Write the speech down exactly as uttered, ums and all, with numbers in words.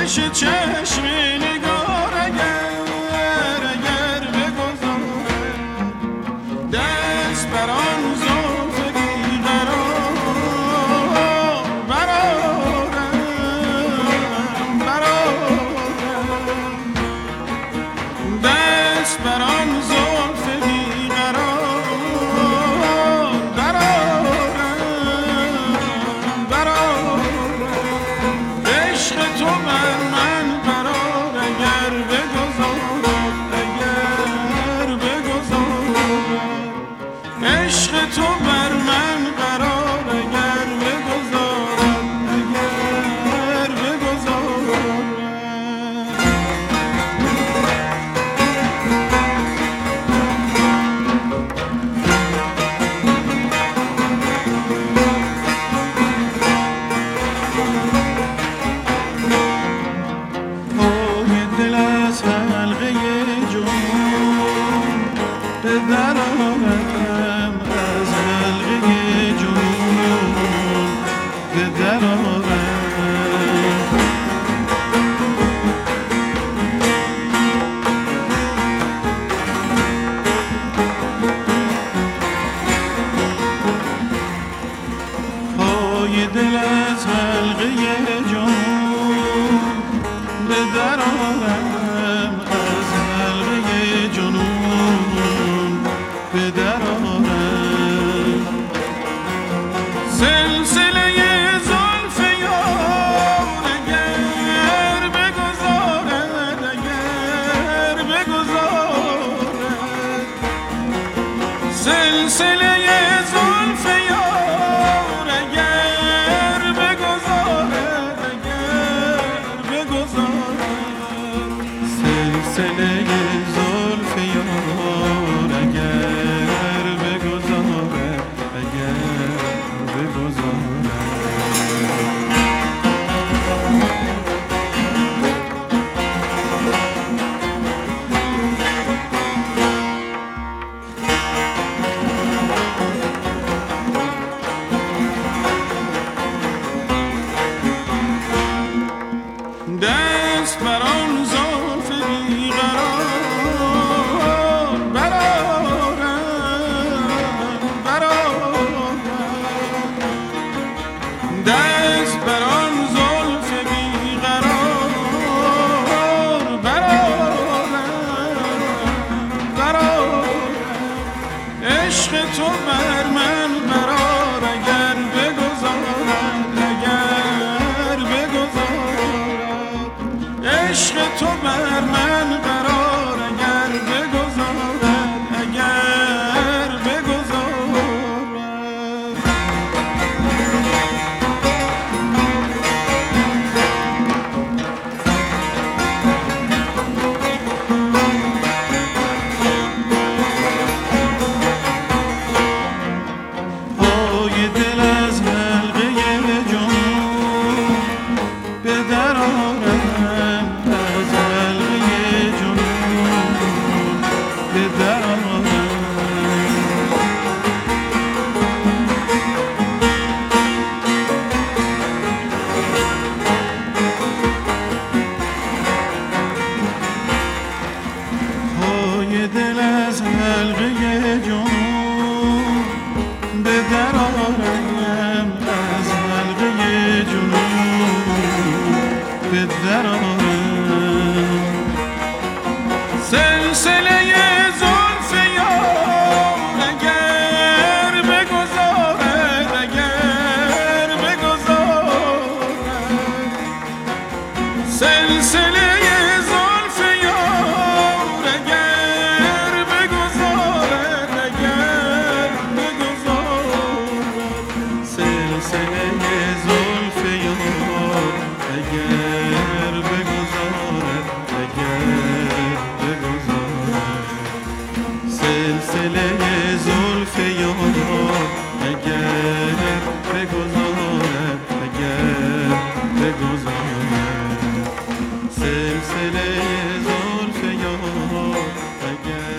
پیش چشم نگار اگر اگر بگذارد دست بر آن زلف بیقرار برآرم برآرم دست بر آن زلف بیقرار برآرم برآرم عشق تو بر من قرار اگر بگذارد اگر بگذارد عشق تو بر من قرار اگر بگذارد اگر بگذارد پای دل از حلقه جنون به در آرم از حلقه جنون به در آرم پای دل از حلقه جنون به در آرم از حلقه جنون به در آرم سلسله زلف یار اگر بگذارد اگر بگذارد سلسله زلف یار اگر بگذارد اگر بگذارد سلسله زلف یار اگر بگذارد اگر بگذارد دست بر آن زلف بیقرار برآرم برآرم دست بر آن زلف بیقرار برآرم برآرم عشق تو بر من قرار اگر بگذارد اگر بگذارد عشق تو بر من قرار اگر بگذارد اگر بگذارد پای دل از حلقه جنون به در آرم از حلقه جنون به در آرم پای دل از حلقه جنون به در آرم از حلقه جنون به در آرم سلسله زلف یار اگر بگذارد اگر بگذارد سلسله زلف یار اگر بگذارد اگر بگذارد سلسله زلف یار اگر بگذارد اگر بگذارد سلسله زلف یار اگر بگذارد اگر بگذارد سلسله زلف یار اگر